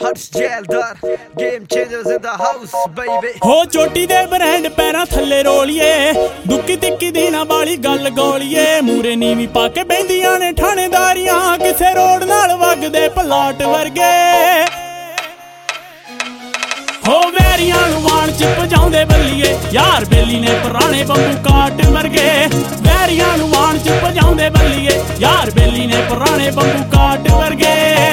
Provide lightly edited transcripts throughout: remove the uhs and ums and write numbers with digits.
ਹੋ ਚੋਟੀ ਦੇ ਬ੍ਰਾਂਡ ਪੈਰਾਂ ਥੱਲੇ ਰੋਲੀਏ, ਦੁੱਕੀ ਤਿੱਕੀ ਦੀ ਨਾ ਵਾਲੀ ਗੱਲ ਗੋਲੀਏ। ਮੂਰੇ ਨੀਵੀਂ ਪਾ ਕੇ ਬਹਿੰਦੀਆਂ ਨੇ ਠਾਣੇਦਾਰੀਆਂ, ਕਿਸੇ ਰੋਡ ਨਾਲ ਵਗਦੇ ਪਲਾਟ ਵਰਗੇ। ਹੋ ਵੈਰੀਆਂ ਨੂੰ ਵਾਣ ਚ ਭਜਾਉਂਦੇ ਬੱਲੀਏ, ਯਾਰ ਬੇਲੀ ਨੇ ਪੁਰਾਣੇ ਬੰਬੂ ਕਾਟ ਵਰਗੇ। ਵੈਰੀਆਂ ਨੂੰ ਵਾਣ ਚ ਭਜਾਉਂਦੇ ਬੱਲੀਏ, ਯਾਰ ਬੇਲੀ ਨੇ ਪੁਰਾਣੇ ਬੰਬੂ ਕਾਟ ਵਰਗੇ।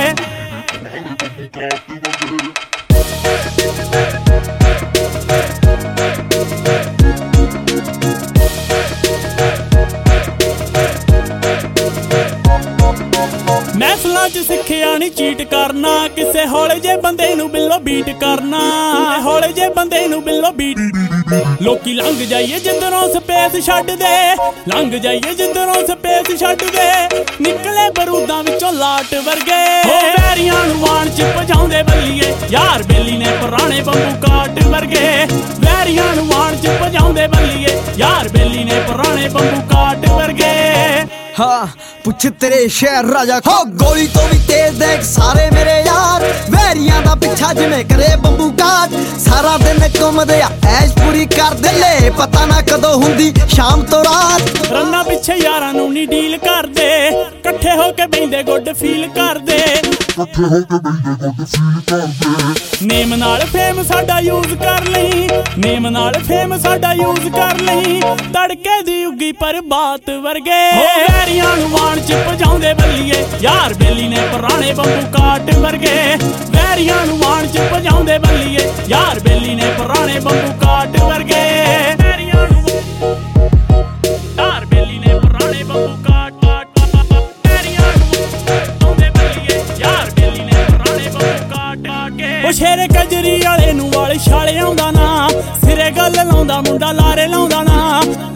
ਮਹਿਫਲਾਂ ਚ ਸਿੱਖਿਆ ਨੀ ਚੀਟ ਕਰਨਾ, ਕਿਸੇ ਹੌਲੇ ਜੇ ਬੰਦੇ ਨੂੰ ਬਿੱਲੋ ਬੀਟ ਕਰਨਾ। ਹੌਲੇ ਜੇ ਬੰਦੇ ਨੂੰ ਬਿੱਲੋ ਬੀਟ, ਲੋਕੀ ਲੰਘ ਜਾਈਏ ਜਿੱਧਰੋਂ ਸਪੇਸ ਛੱਡਦੇ, ਲੰਘ ਜਾਈਏ ਜਿੱਧਰੋਂ ਸਪੇਸ ਛੱਡਦੇ। ਨਿਕਲੇ ਬਰੂਦਾਂ ਵਿੱਚੋਂ ਲਾਟ ਵਰਗੇ। ਹੋ ਵੈਰੀਆਂ ਨੂੰ ਵਾਣ ਚ ਭਜਾਉਂਦੇ ਬੱਲੀਏ, ਯਾਰ ਬੇਲੀ ਨੇ ਪੁਰਾਣੇ ਬੰਬੂ ਕਾਟ ਵਰਗੇ। ਵੈਰੀਆਂ ਨੂੰ ਵਾਣ ਚ ਭਜਾਉਂਦੇ ਬੱਲੀਏ, ਯਾਰ ਬੇਲੀ ਨੇ ਪੁਰਾਣੇ ਬੰਬੂ ਕਾਟ ਵਰਗੇ। ਹਾਂ ਪੁੱਛ ਤੇਰੇ ਸ਼ਹਿਰ ਰਾਜਾ ਹੋ, ਗੋਲੀ ਤੋਂ ਵੀ ਤੇਜ਼ ਦੇਖ ਸਾਰੇ ਮੇਰੇ ਯਾਰ। ਵੈਰੀਆਂ ਦਾ ਪਿੱਛਾ ਜਿਵੇਂ ਕਰੇ ਬੰਬੂ ਕਾਟ, ਸਾਰਾ ਦਿਨ ਘੁੰਮਦੇ ਆ ਐਸ਼ ਪੂਰੀ ਕਰਦੇ ਲੈ, ਪਤਾ ਨਾ ਕਦੋਂ ਹੁੰਦੀ ਸ਼ਾਮ ਤੋਂ ਰਾਤ। ਰੰਨਾ ਪਿੱਛੇ ਯਾਰਾਂ ਨੂੰ ਨੀ ਡੀਲ ਕਰਦੇ, ਇਕੱਠੇ ਹੋ ਕੇ ਬਹਿੰਦੇ ਗੁੱਡ ਫੀਲ ਕਰਦੇ। ਨੇਮ ਨਾਲ ਫੇਮ ਸਾਡਾ ਯੂਜ਼ ਕਰ ਲਈ, ਨੇਮ ਨਾਲ ਫੇਮ ਸਾਡਾ ਯੂਜ਼ ਕਰ ਲਈ। ਤੜਕੇ ਦੀ ਉੱਗੀ ਪਰ ਬਾਤ ਵਰਗੇ। ਵੈਰੀਆਂ ਨੂੰ ਵਾਣ ਚ ਭਜਾਉਂਦੇ ਬੱਲੀਏ, ਯਾਰ ਬੇਲੀ ਨੇ ਪੁਰਾਣੇ ਬੰਬੂ ਕਾਟ ਵਰਗੇ। ਵੈਰੀਆਂ ਨੂੰ ਵਾਣ ਚ ਭਜਾਉਂਦੇ ਬੱਲੀਏ, ਯਾਰ ਬੇਲੀ ਨੇ ਪੁਰਾਣੇ ਬੰਬੂ ਕਾਟ ਵਰਗੇ। ਵੈਰੀਆਂ ਨੂੰ ਯਾਰ ਬੇਲੀ ਨੇ ਪੁਰਾਣੇ ਬੰਬੂ ਕਾਟ। ਉਹ ਸ਼ੇਰੇ ਕਜਰੀ ਵਾਲੇ ਨੂੰ ਵਾਲੇ ਛਾਲੇ ਆਉਂਦਾ ਨਾ, ਸਿਰੇ ਗੱਲ ਲਾਉਂਦਾ ਮੁੰਡਾ ਲਾਰੇ ਲਾਉਂਦਾ ਨਾ।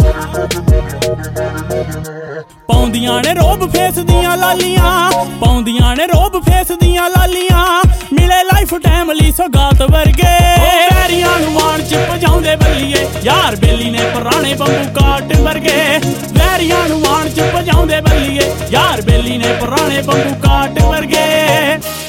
ਪਾਉਂਦੀਆਂ ਨੇ ਰੋਬ ਫੇਸ ਦੀਆਂ ਲਾਲੀਆਂ, ਪਾਉਂਦੀਆਂ ਨੇ ਰੋਬ ਫੇਸ ਦੀਆਂ ਲਾਲੀਆਂ। ਮਿਲੇ ਲਾਈਫ ਟਾਈਮ ਲਈ ਸੌਗਾਤ ਵਰਗੇ। ਵੈਰੀਆਂ ਨੂੰ ਵਾਣ ਚ ਭਜਾਉਂਦੇ ਬੱਲੀਏ, ਯਾਰ ਬੇਲੀ ਨੇ ਪੁਰਾਣੇ ਬੰਬੂ ਕਾਟ ਵਰਗੇ। ਵੈਰੀਆਂ ਨੂੰ ਵਾਣ ਚ ਭਜਾਉਂਦੇ ਬੱਲੀਏ, ਯਾਰ ਬੇਲੀ ਨੇ ਪੁਰਾਣੇ ਬੰਬੂ ਕਾਟ ਵਰਗੇ।